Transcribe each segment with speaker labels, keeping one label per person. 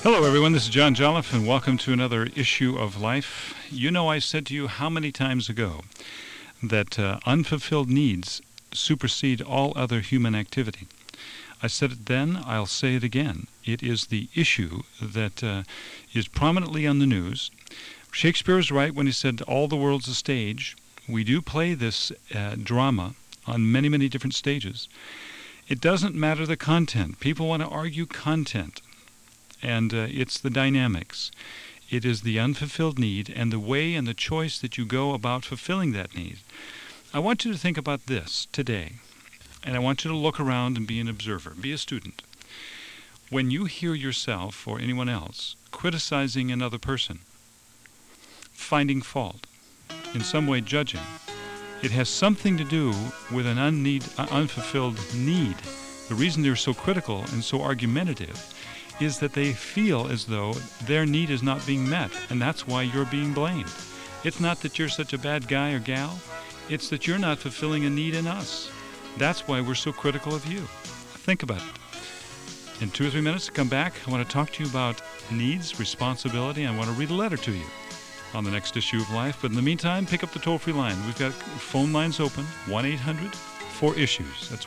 Speaker 1: Hello, everyone. This is John Jolliffe, and welcome to another issue of Life. You know, I said to you how many times ago that unfulfilled needs supersede all other human activity. I said it then, I'll say it again. It is the issue that is prominently on the news. Shakespeare is right when he said, all the world's a stage. We do play this drama on many, many different stages. It doesn't matter the content. People want to argue content. And it's the dynamics. It is the unfulfilled need and the way and the choice that you go about fulfilling that need. I want you to think about this today, and I want you to look around and be an observer, be a student. When you hear yourself or anyone else criticizing another person, finding fault, in some way judging, it has something to do with an unfulfilled need. The reason they're so critical and so argumentative is that they feel as though their need is not being met, and that's why you're being blamed. It's not that you're such a bad guy or gal, it's that you're not fulfilling a need in us. That's why we're so critical of you. Think about it. In 2 or 3 minutes to come back, I want to talk to you about needs, responsibility, and I want to read a letter to you on the next issue of Life. But in the meantime, pick up the toll-free line. We've got phone lines open, 1-800-4ISSUES. That's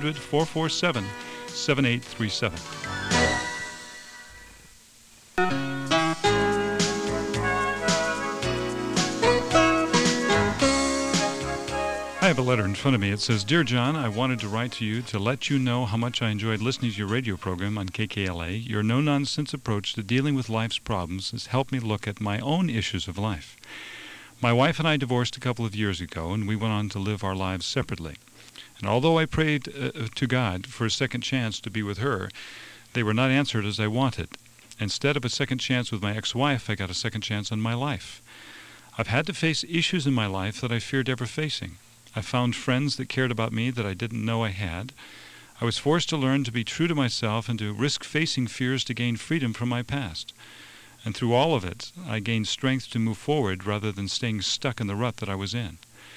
Speaker 1: 1-800-447-7837. I have a letter in front of me. It says, Dear John, I wanted to write to you to let you know how much I enjoyed listening to your radio program on KKLA. Your no-nonsense approach to dealing with life's problems has helped me look at my own issues of life. My wife and I divorced a couple of years ago, and we went on to live our lives separately. And although I prayed to God for a second chance to be with her, they were not answered as I wanted. Instead of a second chance with my ex-wife, I got a second chance on my life. I've had to face issues in my life that I feared ever facing. I found friends that cared about me that I didn't know I had. I was forced to learn to be true to myself and to risk facing fears to gain freedom from my past. And through all of it, I gained strength to move forward rather than staying stuck in the rut that I was in.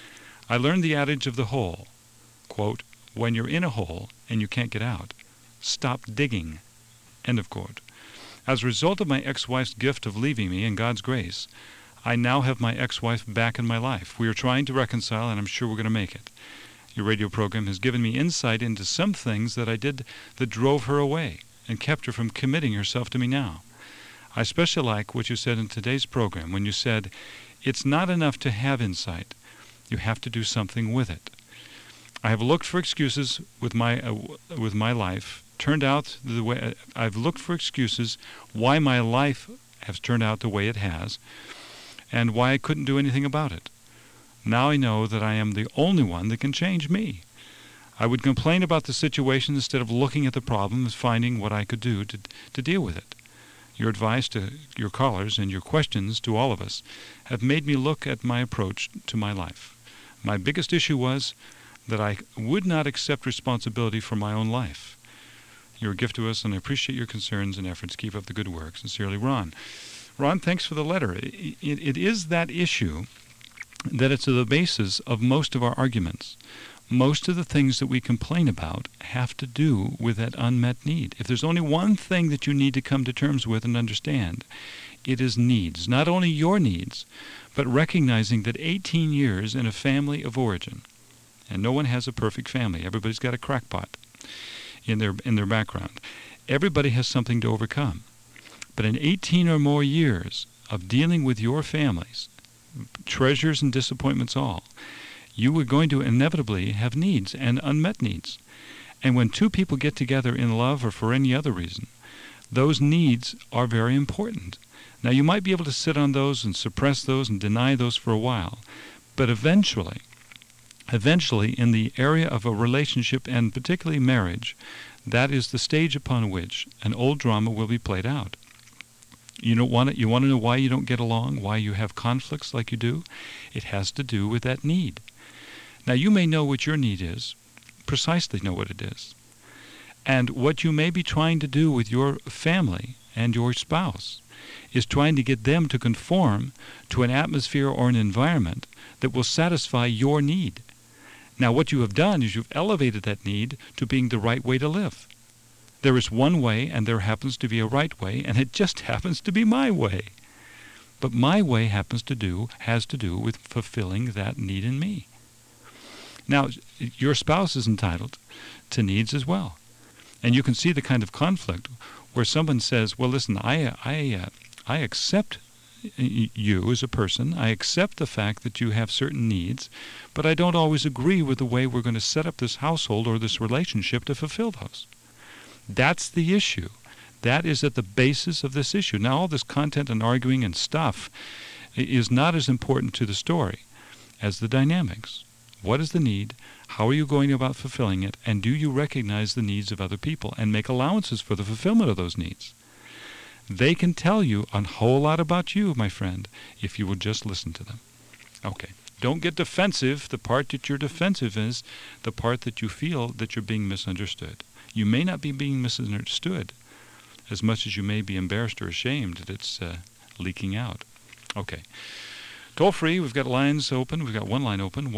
Speaker 1: I learned the adage of the hole, quote, when you're in a hole and you can't get out, stop digging, end of quote. As a result of my ex-wife's gift of leaving me in God's grace, I now have my ex-wife back in my life. We are trying to reconcile, and I'm sure we're going to make it. Your radio program has given me insight into some things that I did that drove her away and kept her from committing herself to me now. I especially like what you said in today's program when you said, it's not enough to have insight. You have to do something with it. I have looked for excuses with my life. Turned out the way I've looked for excuses why my life has turned out the way it has, and why I couldn't do anything about it. Now I know that I am the only one that can change me. I would complain about the situation instead of looking at the problem and finding what I could do to deal with it. Your advice to your callers and your questions to all of us have made me look at my approach to my life. My biggest issue was that I would not accept responsibility for my own life. You're a gift to us, and I appreciate your concerns and efforts. Keep up the good work. Sincerely, Ron. Ron, thanks for the letter. It is that issue that it's the basis of most of our arguments. Most of the things that we complain about have to do with that unmet need. If there's only one thing that you need to come to terms with and understand, it is needs. Not only your needs, but recognizing that 18 years in a family of origin, and no one has a perfect family. Everybody's got a crackpot in their background. Everybody has something to overcome. But in 18 or more years of dealing with your families, treasures and disappointments all, you were going to inevitably have needs and unmet needs. And when two people get together in love or for any other reason, those needs are very important. Now, you might be able to sit on those and suppress those and deny those for a while, but eventually, in the area of a relationship, and particularly marriage, that is the stage upon which an old drama will be played out. You want to know why you don't get along, why you have conflicts like you do? It has to do with that need. Now, you may know what your need is, precisely know what it is. And what you may be trying to do with your family and your spouse is trying to get them to conform to an atmosphere or an environment that will satisfy your need. Now, what you have done is you've elevated that need to being the right way to live. There is one way, and there happens to be a right way, and it just happens to be my way. But my way has to do with fulfilling that need in me. Now, your spouse is entitled to needs as well. And you can see the kind of conflict where someone says, well, listen, I accept you as a person. I accept the fact that you have certain needs, but I don't always agree with the way we're going to set up this household or this relationship to fulfill those. That's the issue. That is at the basis of this issue. Now, all this content and arguing and stuff is not as important to the story as the dynamics. What is the need? How are you going about fulfilling it? And do you recognize the needs of other people and make allowances for the fulfillment of those needs? They can tell you a whole lot about you, my friend, if you will just listen to them. Okay. Don't get defensive. The part that you're defensive is the part that you feel that you're being misunderstood. You may not be being misunderstood as much as you may be embarrassed or ashamed that it's leaking out. Okay. Toll free, we've got lines open. We've got one line open,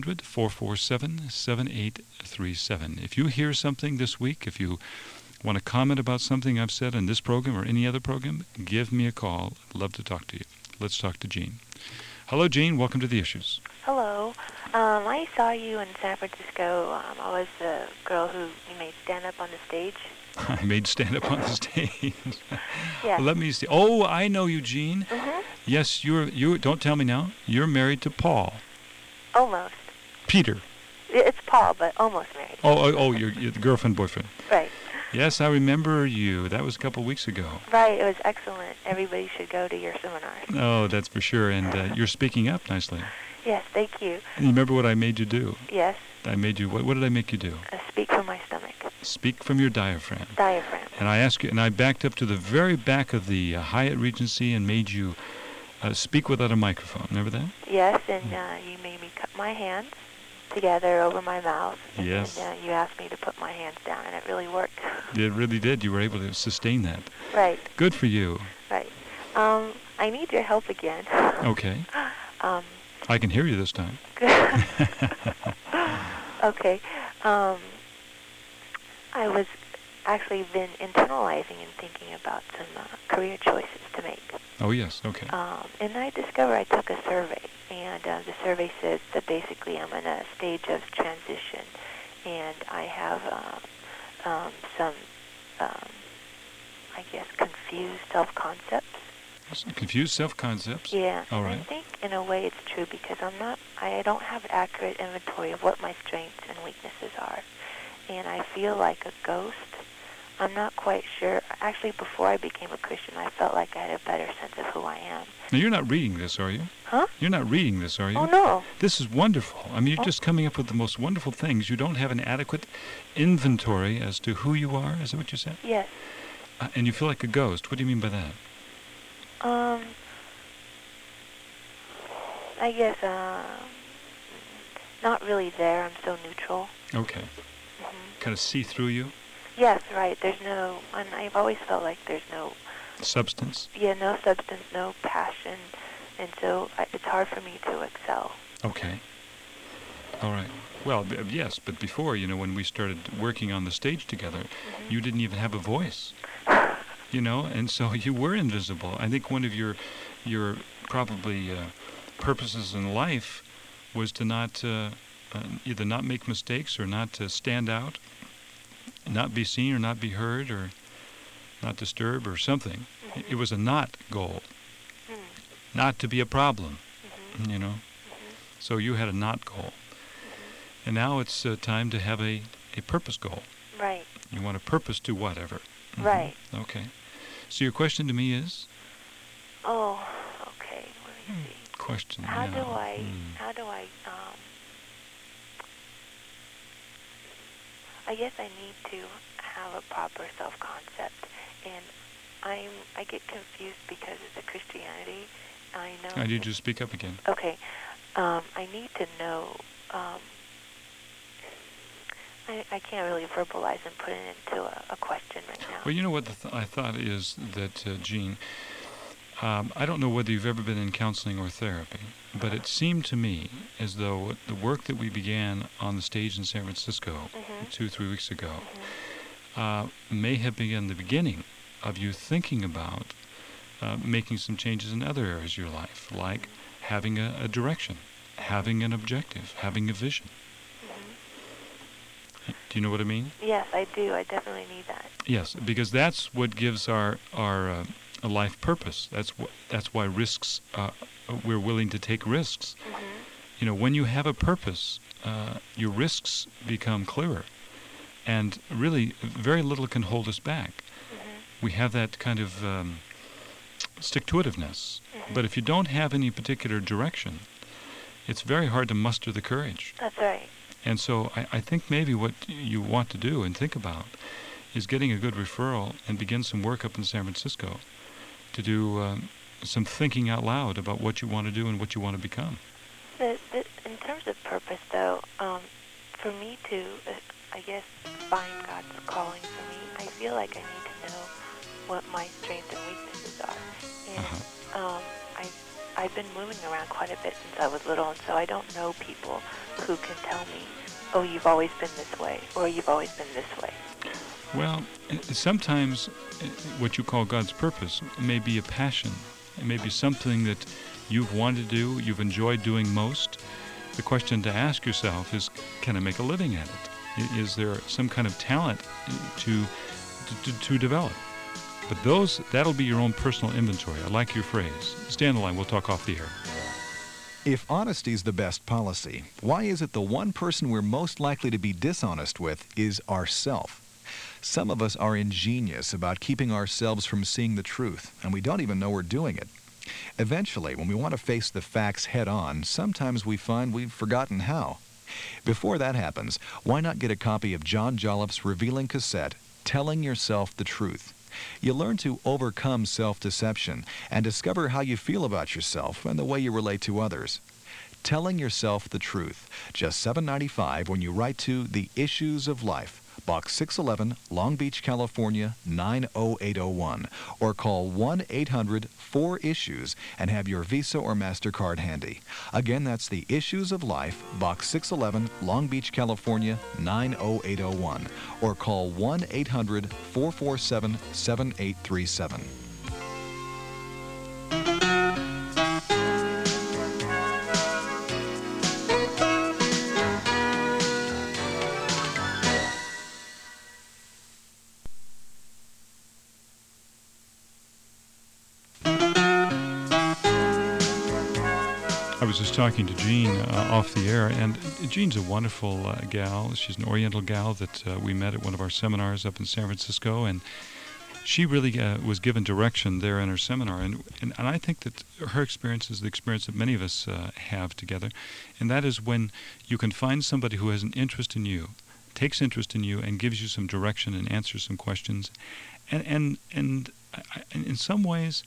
Speaker 1: 1-800-447-7837. If you hear something this week, if you want to comment about something I've said in this program or any other program, give me a call. I'd love to talk to you. Let's talk to Jean. Hello, Jean. Welcome to the Issues.
Speaker 2: Hello. I saw you in San Francisco. I was the girl who you made stand up on the stage.
Speaker 1: I made stand up on the stage.
Speaker 2: Yeah.
Speaker 1: Let me see. Oh, I know you, Jean.
Speaker 2: Mm-hmm.
Speaker 1: Yes, you. Don't tell me now. You're married to Paul.
Speaker 2: Almost.
Speaker 1: Peter.
Speaker 2: It's Paul, but almost married.
Speaker 1: Oh, you're the girlfriend, boyfriend.
Speaker 2: Right.
Speaker 1: Yes, I remember you. That was a couple of weeks ago.
Speaker 2: Right. It was excellent. Everybody should go to your seminars.
Speaker 1: Oh, that's for sure. And you're speaking up nicely.
Speaker 2: Yes, thank you.
Speaker 1: And you remember what I made you do?
Speaker 2: Yes.
Speaker 1: I made you. What did I make you do?
Speaker 2: Speak from my stomach.
Speaker 1: Speak from your diaphragm.
Speaker 2: Diaphragm.
Speaker 1: And I asked you, and I backed up to the very back of the Hyatt Regency and made you speak without a microphone. Remember that?
Speaker 2: Yes, and you made me cut my hands together over my mouth.
Speaker 1: Yes.
Speaker 2: And you asked me to put my hands down, and it really worked.
Speaker 1: It really did. You were able to sustain that.
Speaker 2: Right.
Speaker 1: Good for you.
Speaker 2: Right. I need your help again.
Speaker 1: Okay. I can hear you this time.
Speaker 2: Okay. I was actually been internalizing and thinking about some career choices to make.
Speaker 1: Oh, yes. Okay.
Speaker 2: And I discovered I took a survey, and the survey says that basically I'm in a stage of transition, and I have some, I guess, confused self-concepts.
Speaker 1: Confused self-concepts?
Speaker 2: Yeah.
Speaker 1: All right.
Speaker 2: I think in a way it's true because I don't have an accurate inventory of what my strengths and weaknesses are. And I feel like a ghost. I'm not quite sure. Actually, before I became a Christian, I felt like I had a better sense of who I am.
Speaker 1: Now, you're not reading this, are you?
Speaker 2: Huh?
Speaker 1: You're not reading this, are you?
Speaker 2: Oh, no.
Speaker 1: This is wonderful. I mean, you're just coming up with the most wonderful things. You don't have an adequate inventory as to who you are. Is that what you said?
Speaker 2: Yes.
Speaker 1: And you feel like a ghost. What do you mean by that?
Speaker 2: I guess, not really there. I'm so neutral.
Speaker 1: Okay. Kind of see through you?
Speaker 2: Yes, right. There's no, and I've always felt like there's no
Speaker 1: substance?
Speaker 2: Yeah, no substance, no passion, and so it's hard for me to excel.
Speaker 1: Okay. All right. Well, yes, but before, when we started working on the stage together, you didn't even have a voice, and so you were invisible. I think one of your probably purposes in life was to not either not make mistakes or not to stand out, not be seen or not be heard or not disturb or something. It was a not goal, not to be a problem, So you had a not goal. And now it's time to have a purpose goal.
Speaker 2: Right.
Speaker 1: You want a purpose to whatever.
Speaker 2: Right.
Speaker 1: Okay. So your question to me is?
Speaker 2: Oh, okay. Let me see.
Speaker 1: Question.
Speaker 2: How do I I guess I need to have a proper self-concept, and I get confused because of the Christianity. I know.
Speaker 1: I need you to speak up again.
Speaker 2: Okay. I need to know. I can't really verbalize and put it into a question right now.
Speaker 1: Well, you know what I thought is that, Jean, I don't know whether you've ever been in counseling or therapy, but it seemed to me as though the work that we began on the stage in San Francisco 2-3 weeks ago may have been the beginning of you thinking about making some changes in other areas of your life, like having a direction, having an objective, having a vision.
Speaker 2: Mm-hmm.
Speaker 1: Do you know what I mean?
Speaker 2: Yes, I do. I definitely need that.
Speaker 1: Yes, because that's what gives our a life purpose. That's why risks. We're willing to take risks.
Speaker 2: Mm-hmm.
Speaker 1: You know, when you have a purpose, your risks become clearer, and really, very little can hold us back.
Speaker 2: Mm-hmm.
Speaker 1: We have that kind of stick-to-itiveness.
Speaker 2: Mm-hmm.
Speaker 1: But if you don't have any particular direction, it's very hard to muster the courage.
Speaker 2: That's right.
Speaker 1: And so I think maybe what you want to do and think about is getting a good referral and begin some work up in San Francisco to do some thinking out loud about what you want to do and what you want to become.
Speaker 2: In terms of purpose, though, for me to, I guess, find God's calling for me, I feel like I need to know what my strengths and weaknesses are. And I've been moving around quite a bit since I was little, and so I don't know people who can tell me, oh, you've always been this way, or you've always been this way.
Speaker 1: Well, sometimes what you call God's purpose may be a passion. It may be something that you've wanted to do, you've enjoyed doing most. The question to ask yourself is, can I make a living at it? Is there some kind of talent to develop? But that'll be your own personal inventory. I like your phrase. Stay on the line. We'll talk off the air.
Speaker 3: If honesty's the best policy, why is it the one person we're most likely to be dishonest with is ourself? Some of us are ingenious about keeping ourselves from seeing the truth, and we don't even know we're doing it. Eventually, when we want to face the facts head-on, sometimes we find we've forgotten how. Before that happens, why not get a copy of John Jolliffe's revealing cassette, Telling Yourself the Truth? You'll learn to overcome self-deception and discover how you feel about yourself and the way you relate to others. Telling Yourself the Truth, just $7.95 when you write to The Issues of Life, Box 611, Long Beach, California, 90801, or call 1-800-4ISSUES and have your Visa or MasterCard handy. Again, that's The Issues of Life, Box 611, Long Beach, California, 90801, or call 1-800-447-7837.
Speaker 1: I was just talking to Jean off the air, and Jean's a wonderful gal. She's an Oriental gal that we met at one of our seminars up in San Francisco, and she really was given direction there in her seminar. And I think that her experience is the experience that many of us have together, and that is when you can find somebody who has an interest in you, takes interest in you, and gives you some direction and answers some questions, and in some ways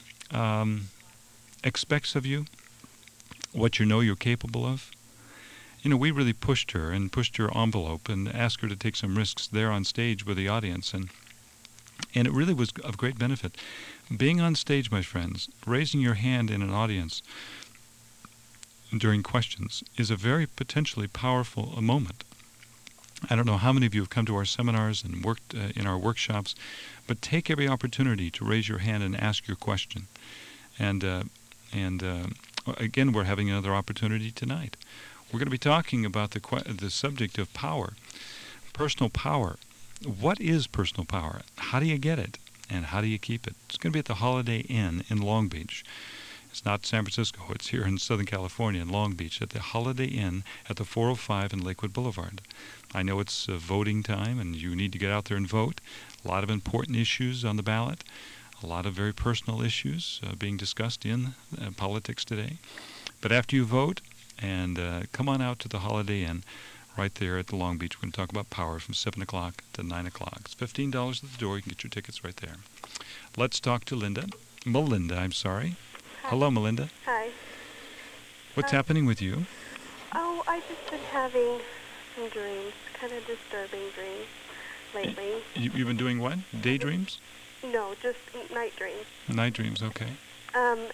Speaker 1: expects of you what you know you're capable of. You know, we really pushed her envelope and asked her to take some risks there on stage with the audience, and it really was of great benefit. Being on stage, my friends, raising your hand in an audience during questions is a very potentially powerful moment. I don't know how many of you have come to our seminars and worked in our workshops, but take every opportunity to raise your hand and ask your question. And again, we're having another opportunity tonight. We're going to be talking about the subject of power, personal power. What is personal power? How do you get it? And how do you keep it? It's going to be at the Holiday Inn in Long Beach. It's not San Francisco. It's here in Southern California in Long Beach at the Holiday Inn at the 405 and Lakewood Boulevard. I know it's voting time, and you need to get out there and vote. A lot of important issues on the ballot. A lot of very personal issues being discussed in politics today. But after you vote, and come on out to the Holiday Inn right there at the Long Beach. We're going to talk about power from 7 o'clock to 9 o'clock. It's $15 at the door. You can get your tickets right there. Let's talk to Melinda, I'm sorry.
Speaker 4: Hi.
Speaker 1: Hello, Melinda.
Speaker 4: Hi.
Speaker 1: What's happening with you?
Speaker 4: Oh, I've just been having some dreams, kind of disturbing dreams lately.
Speaker 1: You've been doing what? Daydreams?
Speaker 4: No, just night dreams.
Speaker 1: Night dreams, okay.
Speaker 4: And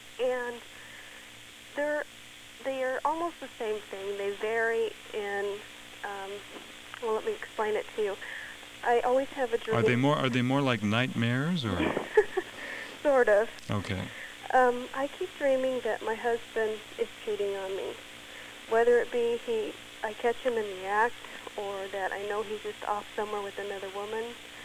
Speaker 4: they are almost the same thing. They vary in, well, let me explain it to you. I always have a dream.
Speaker 1: Are they more like nightmares or?
Speaker 4: Sort of.
Speaker 1: Okay.
Speaker 4: I keep dreaming that my husband is cheating on me. Whether it be I catch him in the act, or that I know he's just off somewhere with another woman.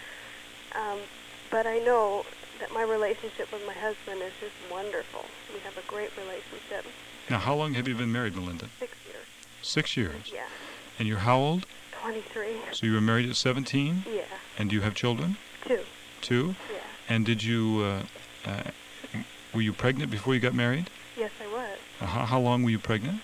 Speaker 4: But I know that my relationship with my husband is just wonderful. We have a great relationship.
Speaker 1: Now, how long have you been married, Melinda?
Speaker 4: 6 years.
Speaker 1: 6 years?
Speaker 4: Yeah.
Speaker 1: And you're how old?
Speaker 4: 23.
Speaker 1: So you were married at 17?
Speaker 4: Yeah.
Speaker 1: And do you have children?
Speaker 4: 2.
Speaker 1: 2?
Speaker 4: Yeah.
Speaker 1: And did you, were you pregnant before you got married?
Speaker 4: Yes, I was.
Speaker 1: How long were you pregnant?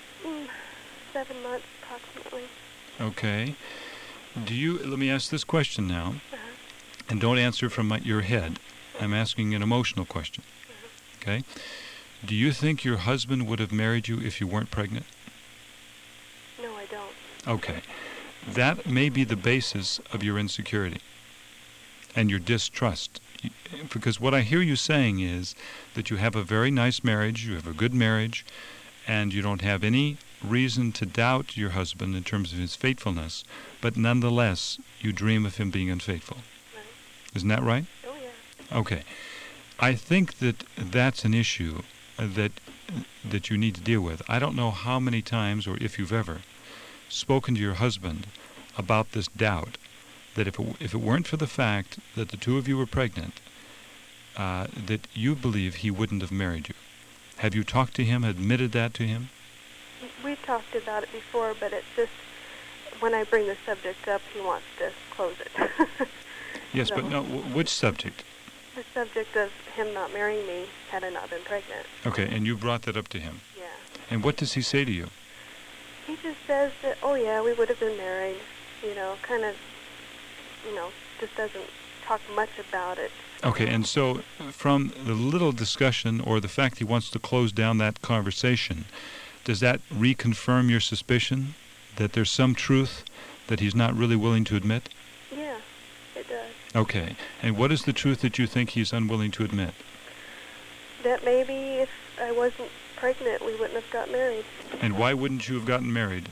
Speaker 4: 7 months, approximately.
Speaker 1: Okay. Let me ask this question now,
Speaker 4: Uh-huh.
Speaker 1: and don't answer from your head. I'm asking an emotional question. Okay? Do you think your husband would have married you if you weren't pregnant?
Speaker 4: No, I don't.
Speaker 1: Okay. That may be the basis of your insecurity and your distrust. Because what I hear you saying is that you have a very nice marriage, you have a good marriage, and you don't have any reason to doubt your husband in terms of his faithfulness, but nonetheless, you dream of him being unfaithful.
Speaker 4: Right.
Speaker 1: Isn't that right?
Speaker 4: Oh, yeah.
Speaker 1: Okay. I think that that's an issue that you need to deal with. I don't know how many times, or if you've ever, spoken to your husband about this doubt, that if it weren't for the fact that the two of you were pregnant, that you believe he wouldn't have married you. Have you talked to him, admitted that to him?
Speaker 4: We've talked about it before, but it's just when I bring the subject up, he wants to close it.
Speaker 1: Yes,
Speaker 4: So-
Speaker 1: but no, which subject?
Speaker 4: The subject of him not marrying me had I not been pregnant.
Speaker 1: Okay, and you brought that up to him.
Speaker 4: Yeah.
Speaker 1: And what does he say to you?
Speaker 4: He just says that, oh yeah, we would have been married. Kind of, just doesn't talk much about it.
Speaker 1: Okay, and so from the little discussion or the fact he wants to close down that conversation, does that reconfirm your suspicion that there's some truth that he's not really willing to admit?
Speaker 4: Yeah, it does.
Speaker 1: Okay, and what is the truth that you think he's unwilling to admit?
Speaker 4: That maybe if I wasn't pregnant, we wouldn't have got married.
Speaker 1: And why wouldn't you have gotten married?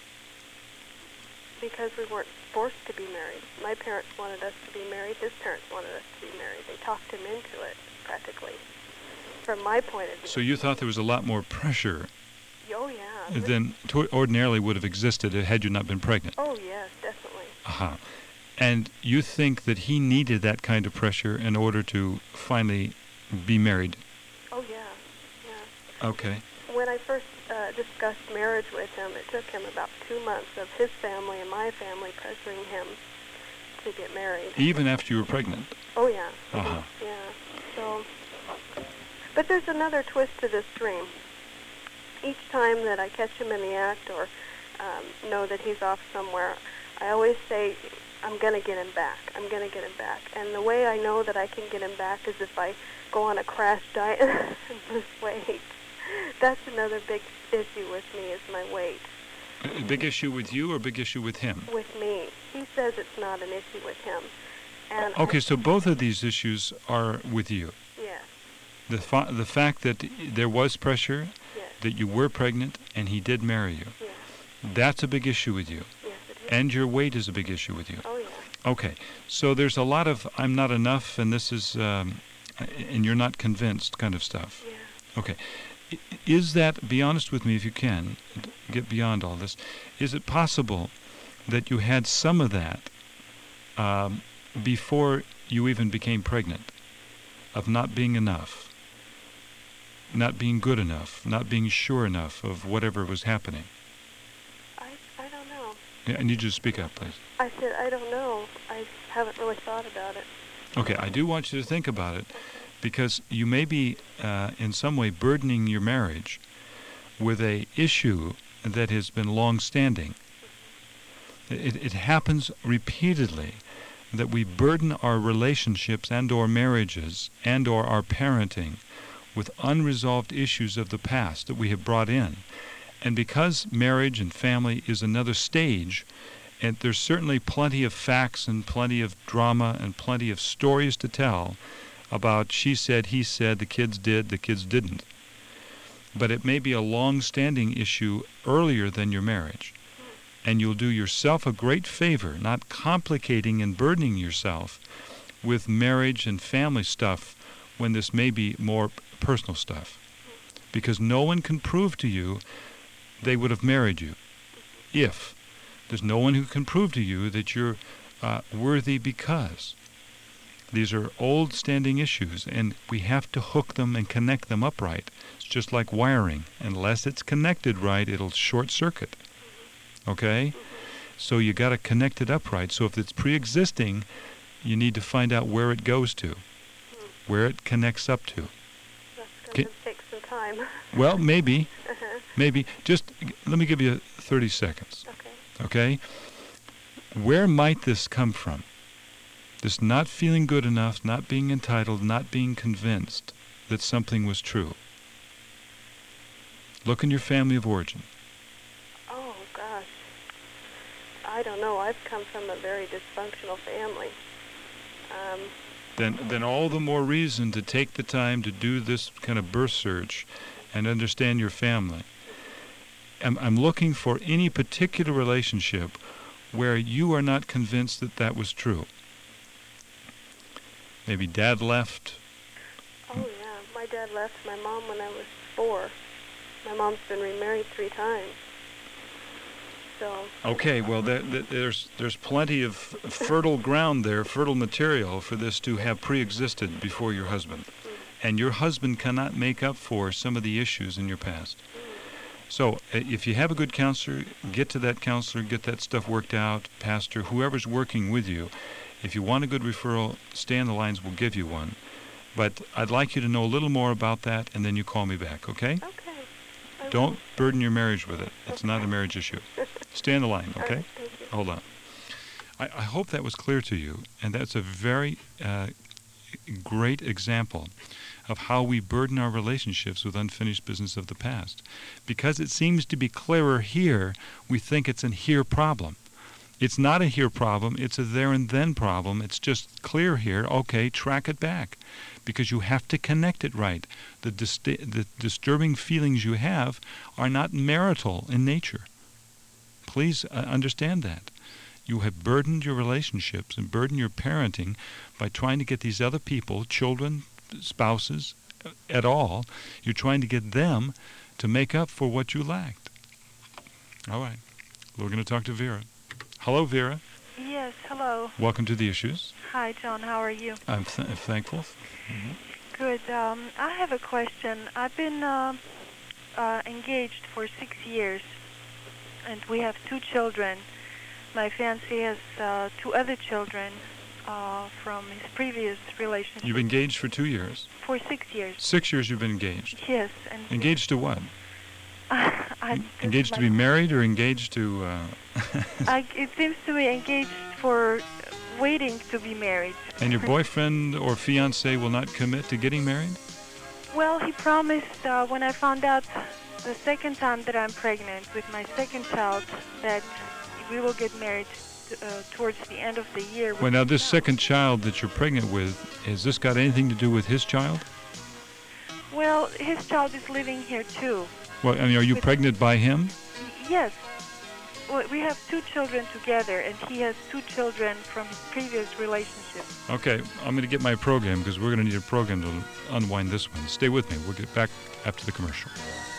Speaker 4: Because we weren't forced to be married. My parents wanted us to be married. His parents wanted us to be married. They talked him into it, practically, from my point of view.
Speaker 1: So you thought there was a lot more pressure
Speaker 4: Oh, yeah.
Speaker 1: than ordinarily would have existed had you not been pregnant.
Speaker 4: Oh, yes, definitely.
Speaker 1: Uh-huh. And you think that he needed that kind of pressure in order to finally be married?
Speaker 4: Oh, yeah, yeah.
Speaker 1: Okay.
Speaker 4: When I first discussed marriage with him, it took him about 2 months of his family and my family pressuring him to get married.
Speaker 1: Even after you were pregnant?
Speaker 4: Oh, yeah.
Speaker 1: Uh-huh.
Speaker 4: Yeah. So, but there's another twist to this dream. Each time that I catch him in the act or know that he's off somewhere, I always say, I'm going to get him back. I'm going to get him back. And the way I know that I can get him back is if I go on a crash diet and lose weight. That's another big issue with me is my weight.
Speaker 1: A big issue with you or a big issue with him?
Speaker 4: With me. He says it's not an issue with him. And
Speaker 1: Okay, so both of these issues are with you.
Speaker 4: Yes,
Speaker 1: The fact that there was pressure,
Speaker 4: yes,
Speaker 1: that you were pregnant, and he did marry you.
Speaker 4: yes,
Speaker 1: That's a big issue with you.
Speaker 4: yes, it is.
Speaker 1: And your weight is a big issue with you.
Speaker 4: Oh, yeah.
Speaker 1: Okay, so there's a lot of I'm not enough and this is, and you're not convinced kind of stuff.
Speaker 4: Yeah.
Speaker 1: Okay. Is that, be honest with me if you can, get beyond all this, is it possible that you had some of that before you even became pregnant, of not being enough, not being good enough, not being sure enough of whatever was happening?
Speaker 4: I don't know.
Speaker 1: Yeah, I need you to speak up, please.
Speaker 4: I said, I don't know. I haven't really thought about it.
Speaker 1: Okay, I do want you to think about it, because you may be in some way burdening your marriage with a issue that has been long-standing. It happens repeatedly that we burden our relationships and or marriages and or our parenting with unresolved issues of the past that we have brought in. And because marriage and family is another stage, and there's certainly plenty of facts and plenty of drama and plenty of stories to tell about she said, he said, the kids did, the kids didn't. But it may be a long-standing issue earlier than your marriage. And you'll do yourself a great favor, not complicating and burdening yourself with marriage and family stuff when this may be more personal stuff. Because no one can prove to you they would have married you if. There's no one who can prove to you that you're worthy because. These are old standing issues, and we have to hook them and connect them up right. It's just like wiring. Unless it's connected right, it'll short circuit. Okay? So you got to connect it up right. So if it's pre-existing, you need to find out where it goes to, where it connects up to.
Speaker 4: That's going to take some time.
Speaker 1: Well, maybe. Maybe. Just let me give you 30 seconds. Okay? Where might this come from? This not feeling good enough, not being entitled, not being convinced that something was true. Look in your family of origin.
Speaker 4: Oh, gosh. I don't know. I've come from a very dysfunctional family.
Speaker 1: Then all the more reason to take the time to do this kind of birth search and understand your family. I'm looking for any particular relationship where you are not convinced that that was true. Maybe Dad left.
Speaker 4: Oh, yeah. My dad left my mom when I was 4. My mom's been remarried 3 times. So.
Speaker 1: Okay, well, there's plenty of fertile ground there, fertile material for this to have pre-existed before your husband. And your husband cannot make up for some of the issues in your past. So if you have a good counselor, get to that counselor, get that stuff worked out, pastor, whoever's working with you. If you want a good referral, stay on the lines, we'll give you one. But I'd like you to know a little more about that, and then you call me back, okay?
Speaker 4: Okay.
Speaker 1: Don't burden your marriage with it. It's not a marriage issue. Stay on the line, okay?
Speaker 4: Right, thank you.
Speaker 1: Hold on. I hope that was clear to you, and that's a very great example of how we burden our relationships with unfinished business of the past. Because it seems to be clearer here, we think it's an here problem. It's not a here problem, it's a there and then problem. It's just clear here, okay, track it back. Because you have to connect it right. The disturbing feelings you have are not marital in nature. Please understand that. You have burdened your relationships and burdened your parenting by trying to get these other people, children, spouses, at all, you're trying to get them to make up for what you lacked. All right. We're going to talk to Vera. Hello, Vera.
Speaker 5: Yes, hello.
Speaker 1: Welcome to The Issues.
Speaker 5: Hi, John. How are you?
Speaker 1: I'm thankful. Mm-hmm.
Speaker 5: Good. I have a question. I've been engaged for 6 years, and we have 2 children. My fiancé has 2 other children from his previous relationship.
Speaker 1: You've engaged for 2 years?
Speaker 5: For 6 years.
Speaker 1: 6 years you've been engaged?
Speaker 5: Yes. And
Speaker 1: engaged to what? Engaged to be married or engaged to...
Speaker 5: it seems to me engaged for waiting to be married.
Speaker 1: And your boyfriend or fiancé will not commit to getting married?
Speaker 5: Well, he promised when I found out the second time that I'm pregnant with my second child that we will get married towards the end of the year.
Speaker 1: Well, now this second child that you're pregnant with, has this got anything to do with his child?
Speaker 5: Well, his child is living here too.
Speaker 1: Well, I mean, are you pregnant by him?
Speaker 5: Yes. Well, we have 2 children together, and he has 2 children from his previous relationship.
Speaker 1: Okay, I'm going to get my program because we're going to need a program to unwind this one. Stay with me. We'll get back after the commercial.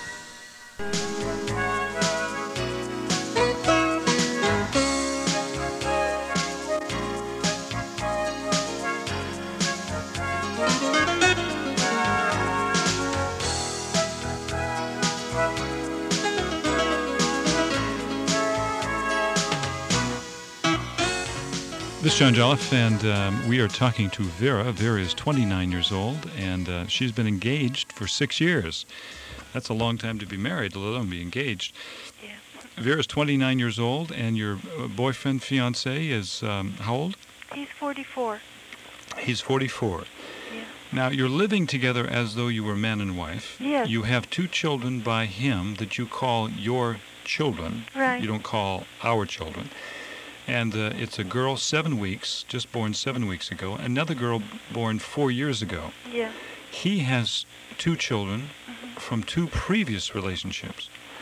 Speaker 1: This is John Jolliffe, and we are talking to Vera. Vera is 29 years old, and she's been engaged for 6 years. That's a long time to be married, let alone be engaged.
Speaker 5: Yeah.
Speaker 1: Vera's 29 years old, and your boyfriend, fiancé, is how old?
Speaker 5: He's 44.
Speaker 1: He's 44.
Speaker 5: Yeah.
Speaker 1: Now, you're living together as though you were man and wife.
Speaker 5: Yes.
Speaker 1: You have 2 children by him that you call your children.
Speaker 5: Right.
Speaker 1: You don't call our children. And it's a girl 7 weeks, just born 7 weeks ago, another girl born 4 years ago.
Speaker 5: Yeah.
Speaker 1: He has 2 children from 2 previous relationships.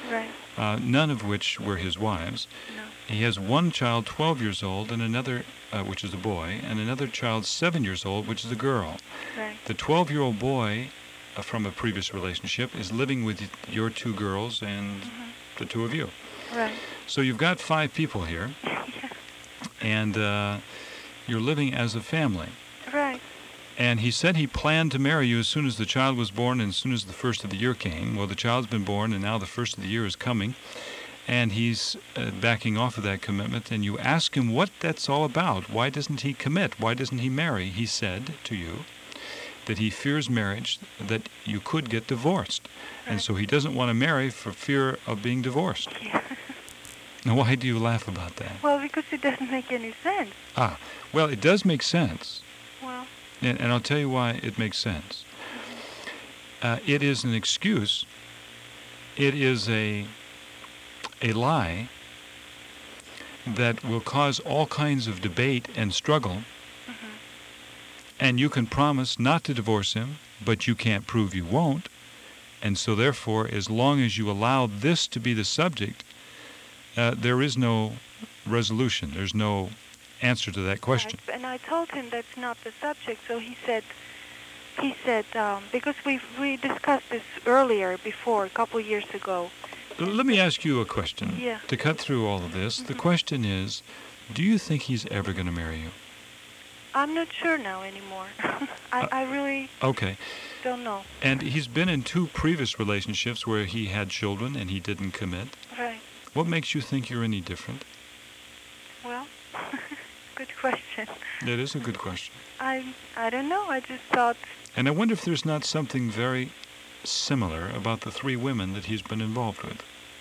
Speaker 5: Right.
Speaker 1: None of which were his wives.
Speaker 5: No.
Speaker 1: He has one child 12 years old and another, which is a boy, and another child 7 years old, which is a girl.
Speaker 5: Right.
Speaker 1: The 12-year-old boy from a previous relationship is living with your two girls and the two of you.
Speaker 5: Right.
Speaker 1: So you've got 5 people here,
Speaker 5: Yeah.
Speaker 1: and you're living as a family.
Speaker 5: Right.
Speaker 1: And he said he planned to marry you as soon as the child was born and as soon as the first of the year came. Well, the child's been born, and now the first of the year is coming. And he's backing off of that commitment. And you ask him what that's all about. Why doesn't he commit? Why doesn't he marry? He said to you that he fears marriage, that you could get divorced. And so he doesn't want to marry for fear of being divorced.
Speaker 5: Yeah.
Speaker 1: Now, why do you laugh about that?
Speaker 5: Well, because it doesn't make any sense.
Speaker 1: Well, it does make sense.
Speaker 5: Well.
Speaker 1: And I'll tell you why it makes sense. It is an excuse. It is a lie that will cause all kinds of debate and struggle. And you can promise not to divorce him, but you can't prove you won't. And so therefore, as long as you allow this to be the subject, there is no resolution. There's no answer to that question.
Speaker 5: Right. And I told him that's not the subject, so he said, because we discussed this earlier before, a couple years ago.
Speaker 1: Let me ask you a question.
Speaker 5: Yeah.
Speaker 1: To cut through all of this, the question is, do you think he's ever going to marry you?
Speaker 5: I'm not sure now anymore. I really
Speaker 1: Okay.
Speaker 5: don't know.
Speaker 1: And he's been in 2 previous relationships where he had children and he didn't commit.
Speaker 5: Right.
Speaker 1: What makes you think you're any different?
Speaker 5: Well, good question.
Speaker 1: That is a good question.
Speaker 5: I don't know. I just thought.
Speaker 1: And I wonder if there's not something very similar about the 3 women that he's been involved with.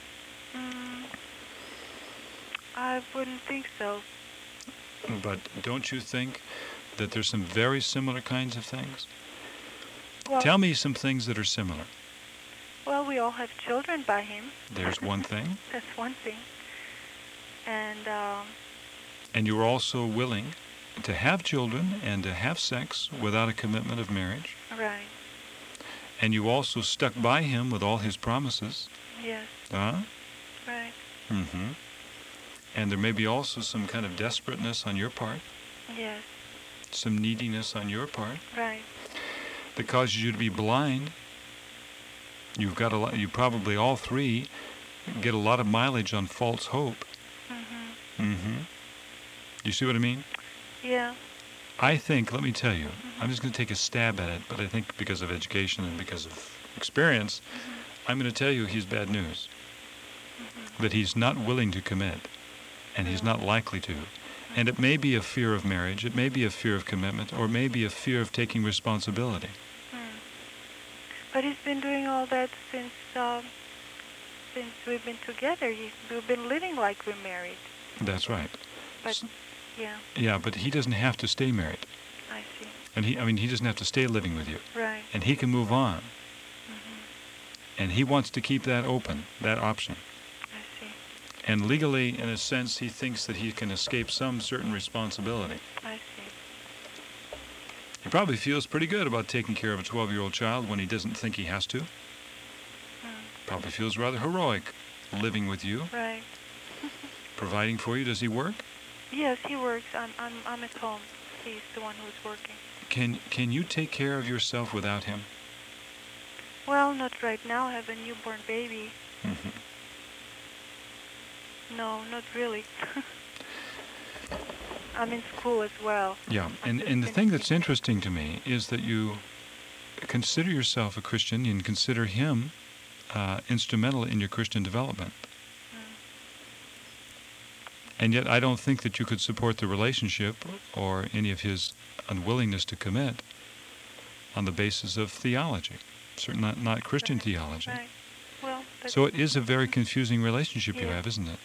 Speaker 5: I wouldn't think so.
Speaker 1: But don't you think that there's some very similar kinds of things?
Speaker 5: Well,
Speaker 1: Tell me some things that are similar.
Speaker 5: well, we all have children by him.
Speaker 1: There's one thing.
Speaker 5: That's one thing. And
Speaker 1: And you're also willing to have children and to have sex without a commitment of marriage.
Speaker 5: right.
Speaker 1: And you also stuck by him with all his promises.
Speaker 5: Yes.
Speaker 1: Huh?
Speaker 5: Right.
Speaker 1: Mm-hmm. And there may be also some kind of desperateness on your part,
Speaker 5: Yes.
Speaker 1: some neediness on your part
Speaker 5: Right.
Speaker 1: that causes you to be blind. You've got a lot. You probably all 3 get a lot of mileage on false hope. Mm-hmm. You see what I mean?
Speaker 5: Yeah.
Speaker 1: I think, let me tell you, I'm just going to take a stab at it, but I think because of education and because of experience, I'm going to tell you he's bad news. That he's not willing to commit, and he's not likely to. And it may be a fear of marriage, it may be a fear of commitment, or it may be a fear of taking responsibility.
Speaker 5: But he's been doing all that since we've been together. We've been living like we're married.
Speaker 1: That's right.
Speaker 5: But yeah,
Speaker 1: Yeah, but he doesn't have to stay married.
Speaker 5: I see.
Speaker 1: And he doesn't have to stay living with you.
Speaker 5: Right.
Speaker 1: And he can move on. And he wants to keep that open, that option.
Speaker 5: I see.
Speaker 1: And legally, in a sense, he thinks that he can escape some certain responsibility.
Speaker 5: I see.
Speaker 1: He probably feels pretty good about taking care of a 12-year-old child when he doesn't think he has to. Probably feels rather heroic living with you,
Speaker 5: Right.
Speaker 1: providing for you. Does he work?
Speaker 5: Yes, he works. I'm at home. He's the one who's working.
Speaker 1: Can you take care of yourself without him?
Speaker 5: Well, not right now. I have a newborn baby. No, not really. I'm in school as well.
Speaker 1: Yeah, and the thing that's interesting to me is that you consider yourself a Christian and consider him instrumental in your Christian development. And yet I don't think that you could support the relationship or any of his unwillingness to commit on the basis of theology, certainly not Christian theology.
Speaker 5: Right. Well, that's
Speaker 1: So it is a very confusing relationship you
Speaker 5: Yeah.
Speaker 1: have, isn't it?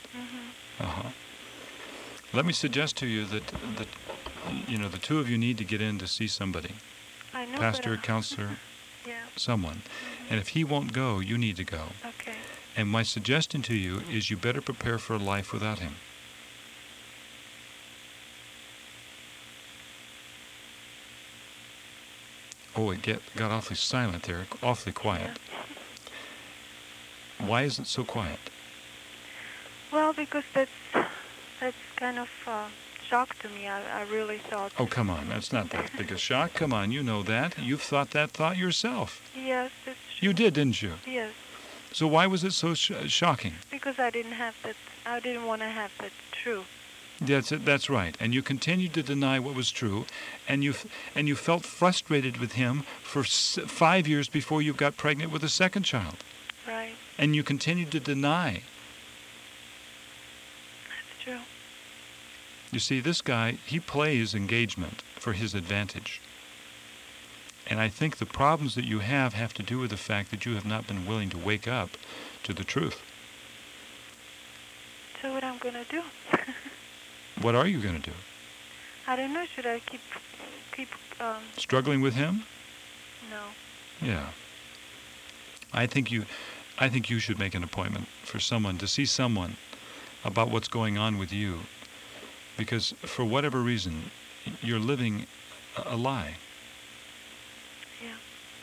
Speaker 1: Let me suggest to you that the 2 of you need to get in to see somebody,
Speaker 5: I know.
Speaker 1: pastor,
Speaker 5: but,
Speaker 1: counselor,
Speaker 5: yeah.
Speaker 1: someone. And if he won't go, you need to go.
Speaker 5: Okay.
Speaker 1: And my suggestion to you is you better prepare for a life without him. Oh, it got awfully silent there, awfully quiet. Why is it so quiet?
Speaker 5: Well, because that's kind of shock to me. I really thought.
Speaker 1: Oh, come on. That's not that big a shock. Come on, you know that. You've thought that thought yourself.
Speaker 5: Yes, that's true.
Speaker 1: You did, didn't you?
Speaker 5: Yes.
Speaker 1: So why was it so shocking?
Speaker 5: Because I didn't want to have that true.
Speaker 1: That's right. And you continued to deny what was true, and you felt frustrated with him for 5 years before you got pregnant with a second child.
Speaker 5: Right.
Speaker 1: And you continued to deny.
Speaker 5: That's true.
Speaker 1: You see, this guy, he plays engagement for his advantage. And I think the problems that you have to do with the fact that you have not been willing to wake up to the truth.
Speaker 5: So what I'm going to do?
Speaker 1: What are you going to do?
Speaker 5: I don't know. Should I keep
Speaker 1: struggling with him?
Speaker 5: No.
Speaker 1: Yeah. I think you should make an appointment for someone to see someone about what's going on with you, because for whatever reason you're living a lie.
Speaker 5: Yeah.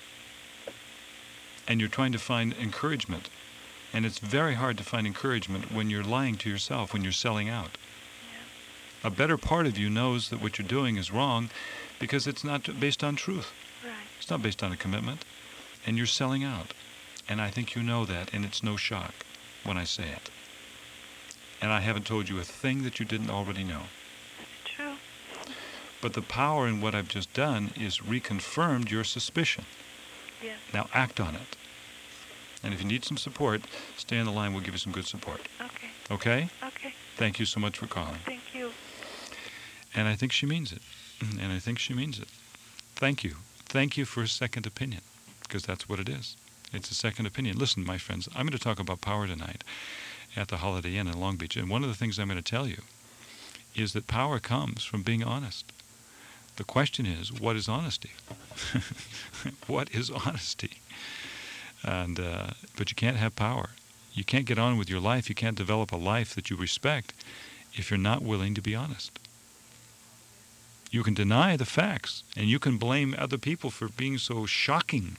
Speaker 1: And you're trying to find encouragement, and it's very hard to find encouragement when you're lying to yourself, when you're selling out. A better part of you knows that what you're doing is wrong because it's not based on truth.
Speaker 5: Right.
Speaker 1: It's not based on a commitment, and you're selling out. And I think you know that, and it's no shock when I say it. And I haven't told you a thing that you didn't already know.
Speaker 5: That's true.
Speaker 1: But the power in what I've just done is reconfirmed your suspicion.
Speaker 5: Yeah.
Speaker 1: Now act on it. And if you need some support, stay on the line. We'll give you some good support.
Speaker 5: Okay.
Speaker 1: Okay?
Speaker 5: Okay.
Speaker 1: Thank you so much for calling.
Speaker 5: Thank you.
Speaker 1: And I think she means it. And I think she means it. Thank you. Thank you for a second opinion, because that's what it is. It's a second opinion. Listen, my friends, I'm going to talk about power tonight at the Holiday Inn in Long Beach. And one of the things I'm going to tell you is that power comes from being honest. The question is, what is honesty? What is honesty? And but you can't have power. You can't get on with your life. You can't develop a life that you respect if you're not willing to be honest. You can deny the facts, and you can blame other people for being so shocking.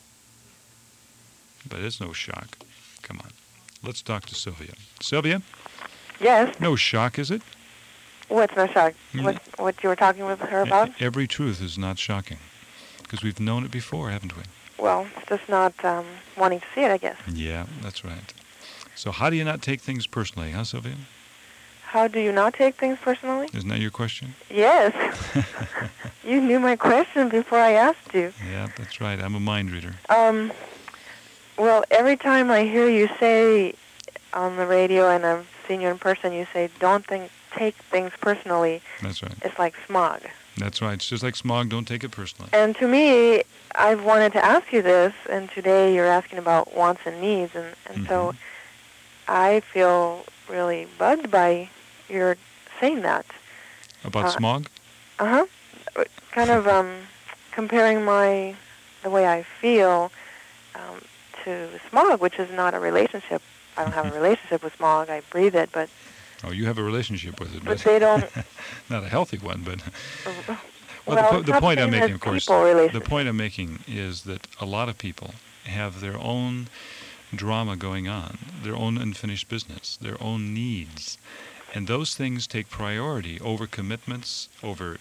Speaker 1: But it's no shock. Come on. Let's talk to Sylvia. Sylvia?
Speaker 6: Yes.
Speaker 1: No shock, is it?
Speaker 6: What's no shock? What you were talking with her about?
Speaker 1: Every truth is not shocking, because we've known it before, haven't we?
Speaker 6: Well, it's just not wanting to see it, I guess.
Speaker 1: Yeah, that's right. So how do you not take things personally, huh, Sylvia?
Speaker 6: How do you not take things personally?
Speaker 1: Isn't that your question?
Speaker 6: Yes. You knew my question before I asked you.
Speaker 1: Yeah, that's right. I'm a mind reader.
Speaker 6: Well, every time I hear you say on the radio, and I've seen you in person, you say, don't take things personally.
Speaker 1: That's right.
Speaker 6: It's like smog.
Speaker 1: That's right. It's just like smog. Don't take it personally.
Speaker 6: And to me, I've wanted to ask you this, and today you're asking about wants and needs, and so I feel really bugged by your saying that.
Speaker 1: About smog?
Speaker 6: Uh-huh. Kind of comparing the way I feel to smog, which is not a relationship. I don't have a relationship with smog. I breathe it, but...
Speaker 1: Oh, you have a relationship with it.
Speaker 6: But they don't...
Speaker 1: Not a healthy one, but...
Speaker 6: Well,
Speaker 1: the point I'm making, of course, the point I'm making is that a lot of people have their own drama going on, their own unfinished business, their own needs. And those things take priority over commitments, over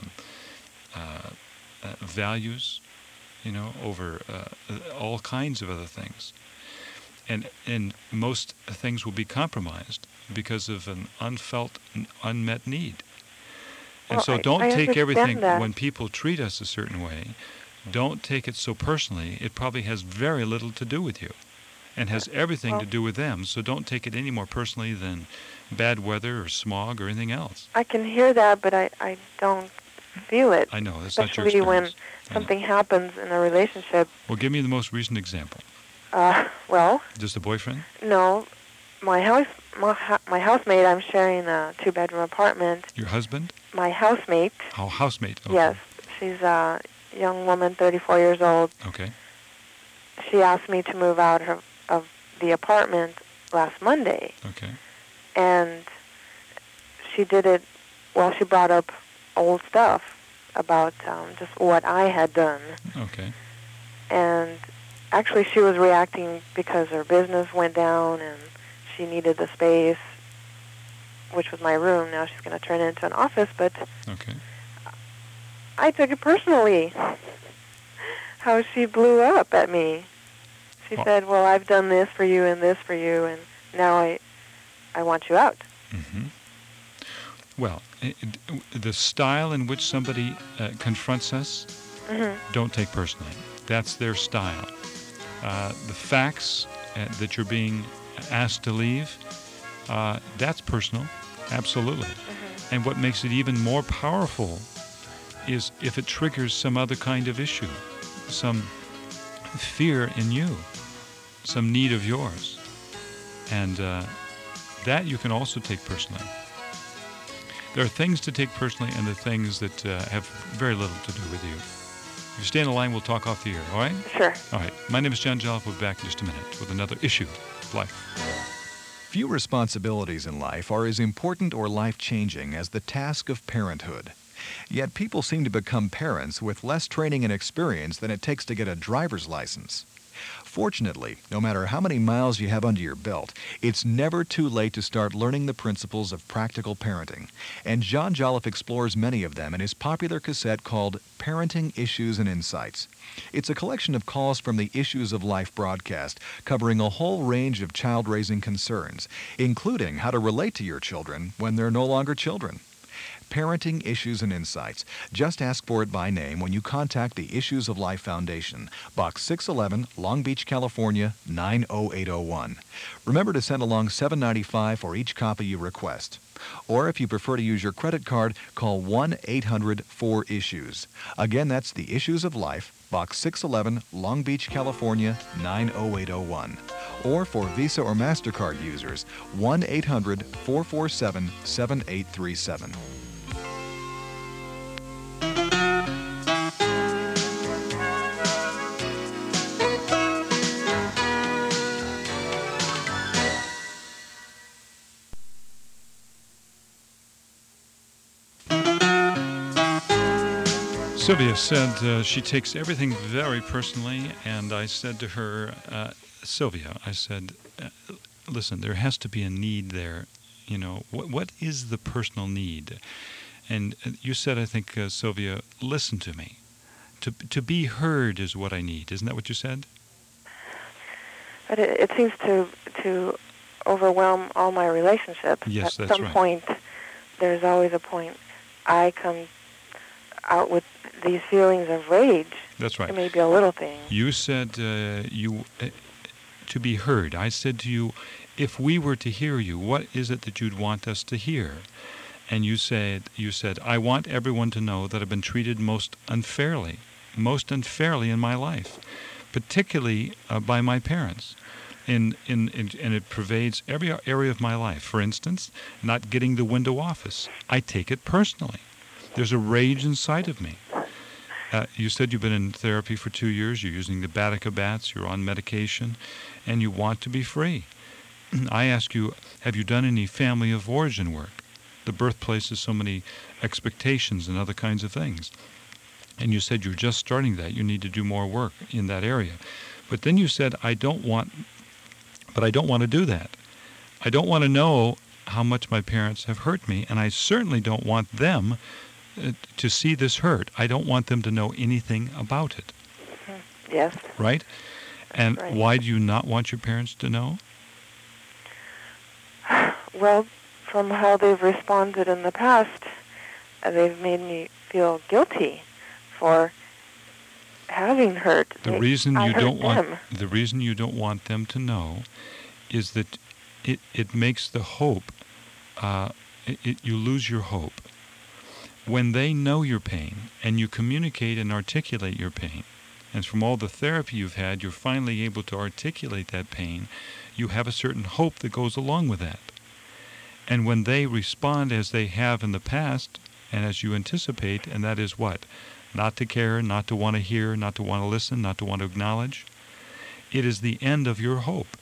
Speaker 1: values, over all kinds of other things. And most things will be compromised because of an unfelt, unmet need. And so don't take everything, when people treat us a certain way, don't take it so personally. It probably has very little to do with you and has everything to do with them. So don't take it any more personally than bad weather or smog or anything else.
Speaker 6: I can hear that, but I don't feel it.
Speaker 1: I know, that's not your
Speaker 6: experience. Especially when something happens in a relationship.
Speaker 1: Well, give me the most recent example.
Speaker 6: Well...
Speaker 1: Just a boyfriend?
Speaker 6: No. My housemate, I'm sharing a 2-bedroom apartment.
Speaker 1: Your husband?
Speaker 6: My housemate.
Speaker 1: Oh, housemate. Okay.
Speaker 6: Yes. She's a young woman, 34 years old.
Speaker 1: Okay.
Speaker 6: She asked me to move out of the apartment last Monday.
Speaker 1: Okay.
Speaker 6: And she did it, she brought up old stuff about just what I had done.
Speaker 1: Okay.
Speaker 6: And actually, she was reacting because her business went down and she needed the space, which was my room. Now she's going to turn it into an office, but
Speaker 1: Okay.
Speaker 6: I took it personally, how she blew up at me. She said, well, I've done this for you and now I want you out.
Speaker 1: Mm-hmm. Well, the style in which somebody confronts us, don't take personally. That's their style. The facts that you're being asked to leave, that's personal, absolutely. And what makes it even more powerful is if it triggers some other kind of issue, some fear in you, some need of yours. And that you can also take personally. There are things to take personally and the things that have very little to do with you. If you stay on the line, we'll talk off the air, all right?
Speaker 6: Sure.
Speaker 1: All right. My name is John Jolliffe. We'll be back in just a minute with another issue of life.
Speaker 3: Few responsibilities in life are as important or life-changing as the task of parenthood. Yet people seem to become parents with less training and experience than it takes to get a driver's license. Fortunately, no matter how many miles you have under your belt, it's never too late to start learning the principles of practical parenting. And John Jolliffe explores many of them in his popular cassette called Parenting Issues and Insights. It's a collection of calls from the Issues of Life broadcast, covering a whole range of child-raising concerns, including how to relate to your children when they're no longer children. Parenting Issues and Insights. Just ask for it by name when you contact the Issues of Life Foundation, Box 611, Long Beach, California, 90801. Remember to send along $7.95 for each copy you request. Or if you prefer to use your credit card, call 1-800-4ISSUES. Again, that's the Issues of Life, Box 611, Long Beach, California, 90801. Or for Visa or MasterCard users, 1-800-447-7837.
Speaker 1: Sylvia said she takes everything very personally, and I said to her, Sylvia, I said, listen, there has to be a need there. You know, what is the personal need? And you said, I think, Sylvia, listen to me. To be heard is what I need. Isn't that what you said?
Speaker 6: But it seems to overwhelm all my relationships.
Speaker 1: Yes,
Speaker 6: At
Speaker 1: that's
Speaker 6: some
Speaker 1: right.
Speaker 6: point, there's always a point I come out with these feelings of rage.
Speaker 1: That's right.
Speaker 6: It may be a little thing.
Speaker 1: You said to be heard. I said to you, if we were to hear you, what is it that you'd want us to hear? And you said, I want everyone to know that I've been treated most unfairly in my life, particularly by my parents. And it pervades every area of my life. For instance, not getting the window office. I take it personally. There's a rage inside of me. You said you've been in therapy for 2 years. You're using the Badica bats. You're on medication, and you want to be free. I ask you, have you done any family of origin work? The birthplace has so many expectations and other kinds of things. And you said you're just starting that. You need to do more work in that area. But then you said, I don't want to do that. I don't want to know how much my parents have hurt me, and I certainly don't want them to see this hurt. I don't want them to know anything about it.
Speaker 6: Yes.
Speaker 1: Right? And
Speaker 6: right.
Speaker 1: Why do you not want your parents to know?
Speaker 6: Well, from how they've responded in the past, they've made me feel guilty for having hurt.
Speaker 1: The reason you don't want them to know is that it makes the hope. You lose your hope. When they know your pain and you communicate and articulate your pain, and from all the therapy you've had, you're finally able to articulate that pain, you have a certain hope that goes along with that. And when they respond as they have in the past, and as you anticipate, and that is what? Not to care, not to want to hear, not to want to listen, not to want to acknowledge, it is the end of your hope.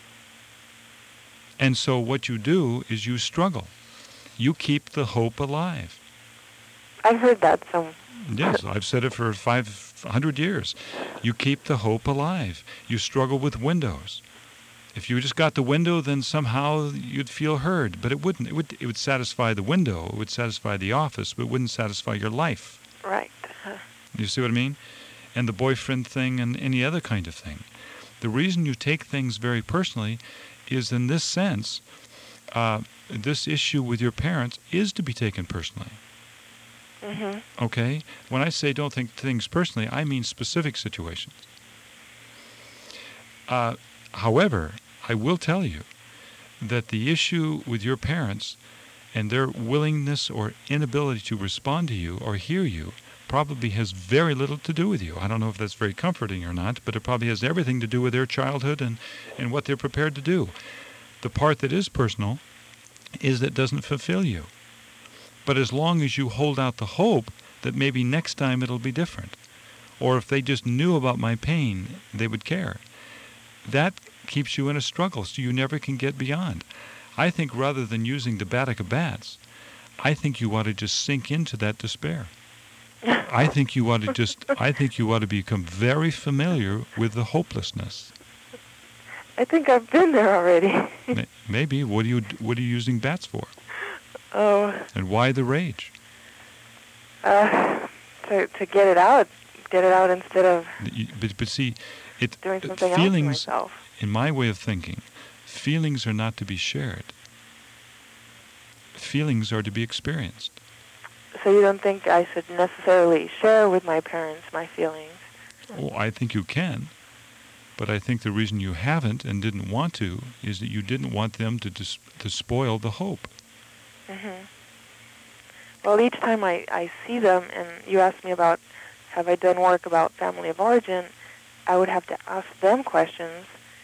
Speaker 1: And so what you do is you struggle. You keep the hope alive.
Speaker 6: I've heard that some.
Speaker 1: Yes, I've said it for 100 years. You keep the hope alive. You struggle with windows. If you just got the window, then somehow you'd feel heard. But it wouldn't. It would satisfy the window. It would satisfy the office, but it wouldn't satisfy your life.
Speaker 6: Right.
Speaker 1: You see what I mean? And the boyfriend thing and any other kind of thing. The reason you take things very personally is in this sense, this issue with your parents is to be taken personally.
Speaker 6: Mm-hmm.
Speaker 1: Okay? When I say don't take things personally, I mean specific situations. However, I will tell you that the issue with your parents and their willingness or inability to respond to you or hear you probably has very little to do with you. I don't know if that's very comforting or not, but it probably has everything to do with their childhood and what they're prepared to do. The part that is personal is that it doesn't fulfill you. But as long as you hold out the hope that maybe next time it'll be different, or if they just knew about my pain, they would care, that keeps you in a struggle, so you never can get beyond. I think rather than using the Baetica bats, I think you ought to just sink into that despair. I think you ought to become very familiar with the hopelessness.
Speaker 6: I think I've been there already.
Speaker 1: Maybe. What are you using bats for?
Speaker 6: Oh.
Speaker 1: And why the rage?
Speaker 6: To get it out instead of.
Speaker 1: But see,
Speaker 6: doing something
Speaker 1: feelings.
Speaker 6: Else to myself.
Speaker 1: In my way of thinking, feelings are not to be shared. Feelings are to be experienced.
Speaker 6: So you don't think I should necessarily share with my parents my feelings?
Speaker 1: Oh, I think you can. But I think the reason you haven't and didn't want to is that you didn't want them to spoil the hope.
Speaker 6: Mm-hmm. Well, each time I see them, and you ask me about, have I done work about family of origin, I would have to ask them questions,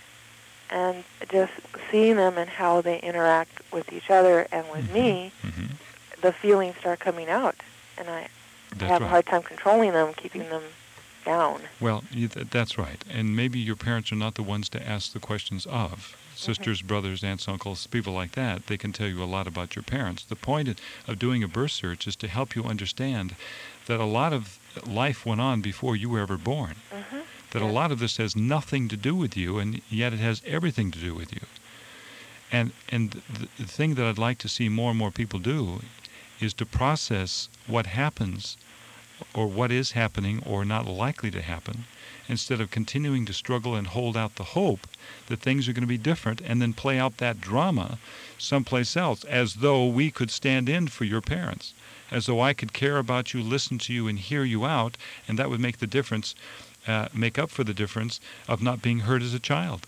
Speaker 6: and just seeing them and how they interact with each other and with me, the feelings start coming out, and I have a hard time controlling them, keeping them down.
Speaker 1: Well, that's right. And maybe your parents are not the ones to ask the questions of. Sisters, brothers, aunts, uncles, people like that, they can tell you a lot about your parents. The point of doing a birth search is to help you understand that a lot of life went on before you were ever born. That a lot of this has nothing to do with you, and yet it has everything to do with you. And the thing that I'd like to see more and more people do is to process what happens or what is happening or not likely to happen, instead of continuing to struggle and hold out the hope that things are going to be different and then play out that drama someplace else, as though we could stand in for your parents, as though I could care about you, listen to you, and hear you out, and that would make the difference, make up for the difference of not being heard as a child.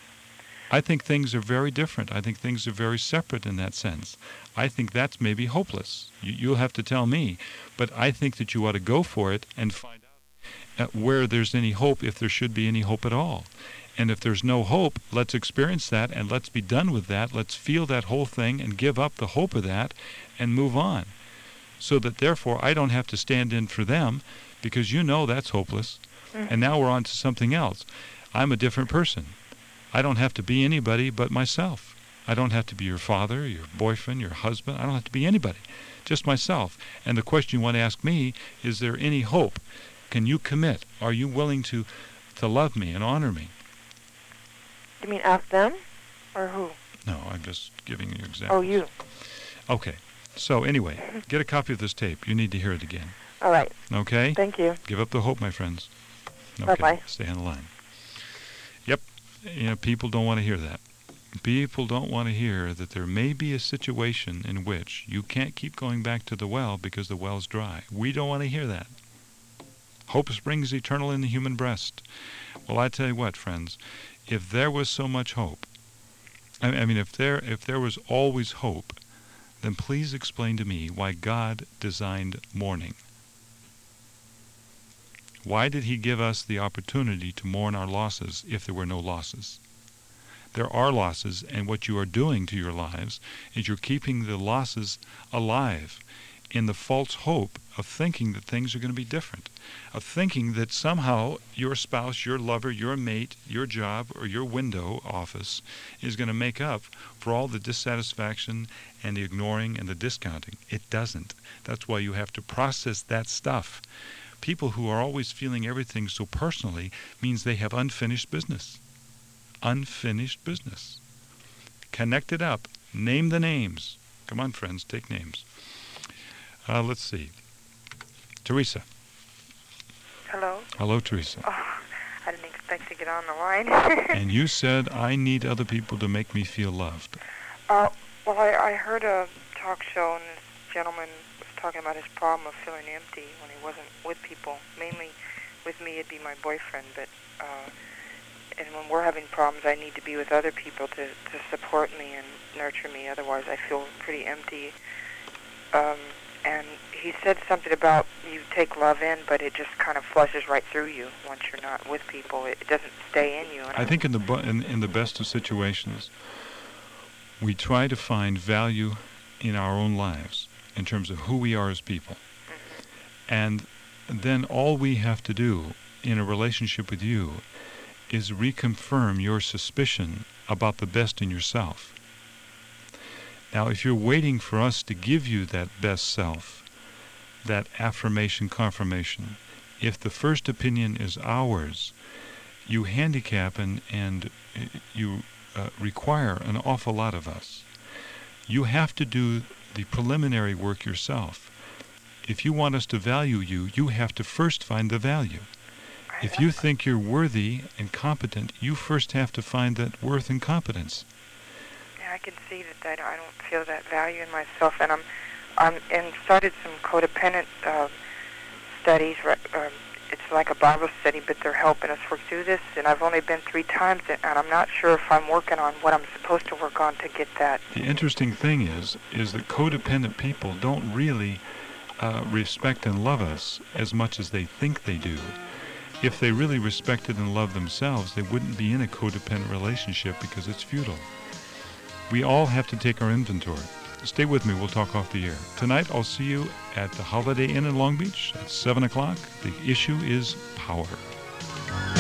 Speaker 1: I think things are very different. I think things are very separate in that sense. I think that's maybe hopeless. You'll have to tell me. But I think that you ought to go for it and find out where there's any hope, if there should be any hope at all. And if there's no hope, let's experience that and let's be done with that. Let's feel that whole thing and give up the hope of that and move on. So that therefore I don't have to stand in for them, because you know that's hopeless. And now we're on to something else. I'm a different person. I don't have to be anybody but myself. I don't have to be your father, your boyfriend, your husband. I don't have to be anybody, just myself. And the question you want to ask me, is there any hope? Can you commit? Are you willing to love me and honor me?
Speaker 6: You mean ask them, or who?
Speaker 1: No, I'm just giving you examples.
Speaker 6: Oh, you.
Speaker 1: Okay. So anyway, get a copy of this tape. You need to hear it again.
Speaker 6: All right.
Speaker 1: Okay?
Speaker 6: Thank you.
Speaker 1: Give up the hope, my friends. Okay.
Speaker 6: Bye-bye.
Speaker 1: Stay on the line. Yep. You know, people don't want to hear that. People don't want to hear that there may be a situation in which you can't keep going back to the well because the well's dry. We don't want to hear that. Hope springs eternal in the human breast. Well, I tell you what, friends, if there was so much hope, I mean, if there was always hope, then please explain to me why God designed mourning. Why did he give us the opportunity to mourn our losses if there were no losses? There are losses, and what you are doing to your lives is you're keeping the losses alive in the false hope of thinking that things are going to be different, of thinking that somehow your spouse, your lover, your mate, your job, or your window office is going to make up for all the dissatisfaction and the ignoring and the discounting. It doesn't. That's why you have to process that stuff. People who are always feeling everything so personally means they have unfinished business. Unfinished business. Connect it up. Name the names. Come on, friends, take names. Let's see. Teresa.
Speaker 7: Hello?
Speaker 1: Hello, Teresa.
Speaker 7: Oh, I didn't expect to get on the line.
Speaker 1: And you said, I need other people to make me feel loved.
Speaker 7: Well, I heard a talk show, and this gentleman was talking about his problem of feeling empty when he wasn't with people. Mainly with me, it'd be my boyfriend, but and when we're having problems, I need to be with other people to support me and nurture me. Otherwise, I feel pretty empty. And he said something about you take love in, but it just kind of flushes right through you once you're not with people. It doesn't stay in you.
Speaker 1: I think in the best of situations, we try to find value in our own lives in terms of who we are as people. Mm-hmm. And then all we have to do in a relationship with you is reconfirm your suspicion about the best in yourself. Now, if you're waiting for us to give you that best self, that affirmation, confirmation, if the first opinion is ours, you handicap and you require an awful lot of us. You have to do the preliminary work yourself. If you want us to value you, you have to first find the value. If you think you're worthy and competent, you first have to find that worth and competence.
Speaker 7: Yeah, I can see that I don't feel that value in myself, and I'm started some codependent studies. It's like a Bible study, but they're helping us work through this. And I've only been 3 times, and I'm not sure if I'm working on what I'm supposed to work on to get that.
Speaker 1: The interesting thing is that codependent people don't really respect and love us as much as they think they do. If they really respected and loved themselves, they wouldn't be in a codependent relationship because it's futile. We all have to take our inventory. Stay with me. We'll talk off the air. Tonight, I'll see you at the Holiday Inn in Long Beach at 7 o'clock. The issue is power.